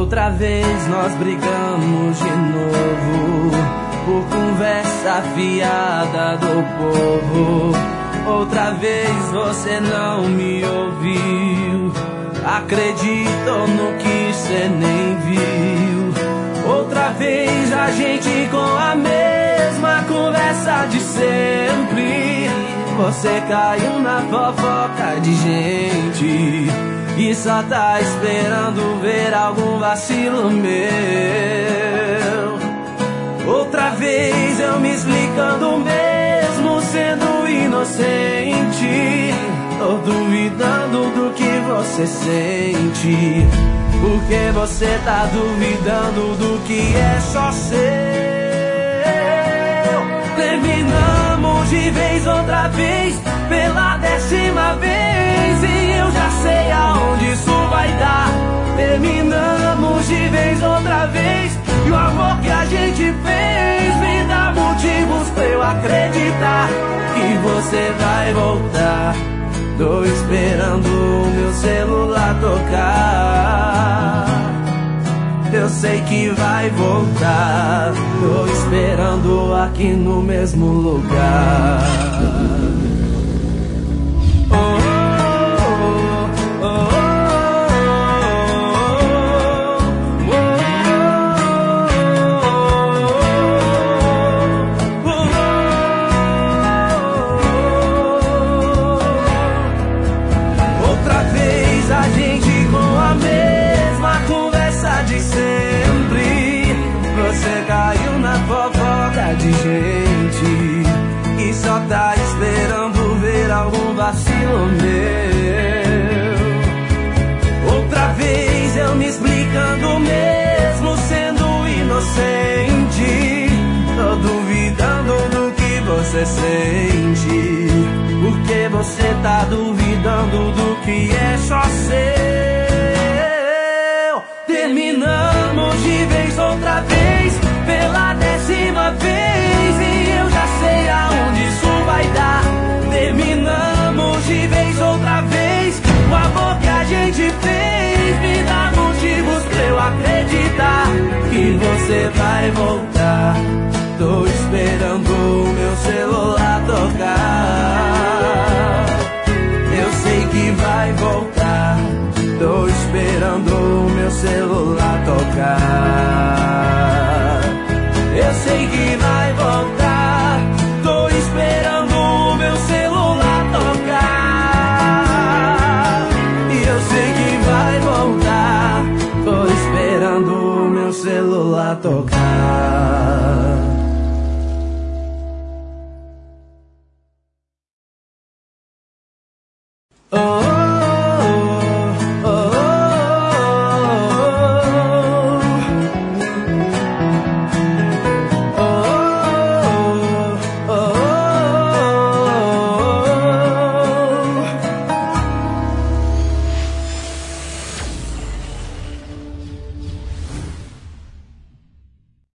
Outra vez nós brigamos de novo, por conversa fiada do povo. Outra vez você não me ouviu, acreditou no que cê nem viu. Outra vez a gente com a mesma conversa de sempre. Você caiu na fofoca de gente e só tá esperando ver algum vacilo meu. Outra vez eu me explicando mesmo sendo inocente. Tô duvidando do que você sente, porque você tá duvidando do que é só seu. Terminamos de vez outra vez, pela 10ª vez, e eu já sei aonde isso vai dar. Terminamos de vez outra vez, e o amor que a gente fez me dá motivos pra eu acreditar que você vai voltar. Tô esperando o meu celular tocar, eu sei que vai voltar. Tô esperando aqui no mesmo lugar. De gente que só tá esperando ver algum vacilo meu. Outra vez eu me explicando mesmo sendo inocente. Tô duvidando do que você sente, porque você tá duvidando do que é só seu. Terminamos de vez outra vez, pela 10ª vez, e eu já sei aonde isso vai dar. Terminamos de vez outra vez, o amor que a gente fez me dá motivos pra eu acreditar que você vai voltar. Tô esperando o meu celular